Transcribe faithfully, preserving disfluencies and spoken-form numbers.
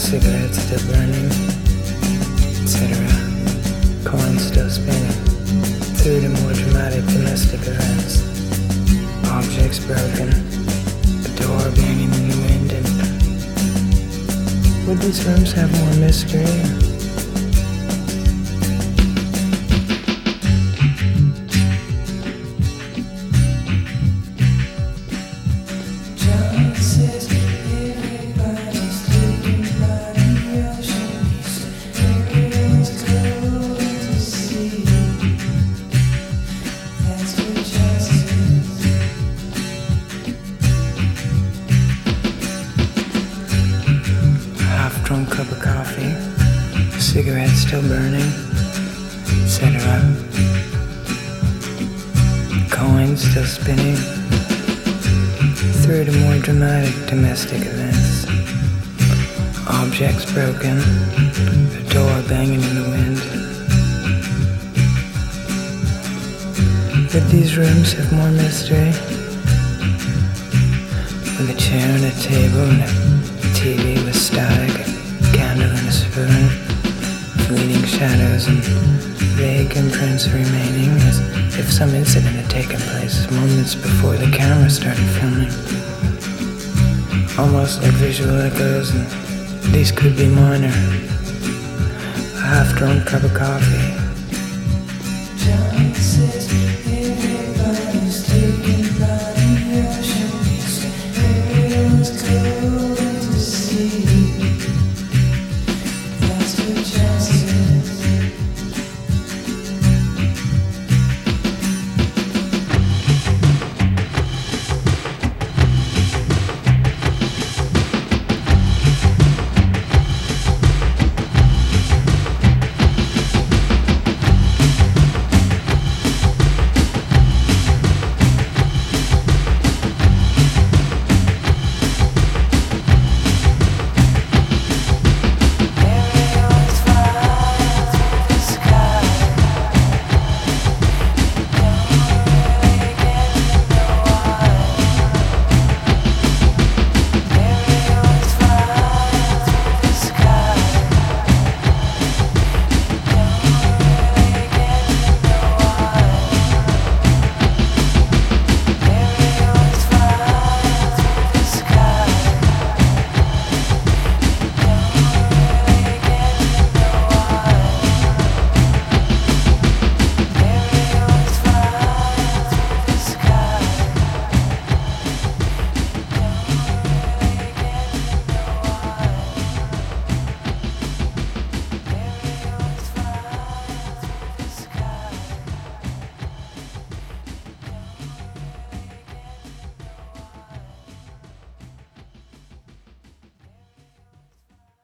Cigarettes still burning, et cetera. Coins still spinning through the more dramatic domestic events. Objects broken, the door banging in the wind, and would these rooms have more mystery? Drunk cup of coffee, cigarette still burning, et cetera. Coins still spinning through the more dramatic domestic events. Objects broken, the door banging in the wind. Would these rooms have more mystery? With a chair and a table and a T V with static, a candle and a spoon, fleeting shadows and vague imprints remaining as if some incident had taken place moments before the camera started filming. Almost like visual echoes, and these could be minor. A half-drunk cup of coffee. John says everybody's taken by the ocean. He said everyone's going to sea. That's what John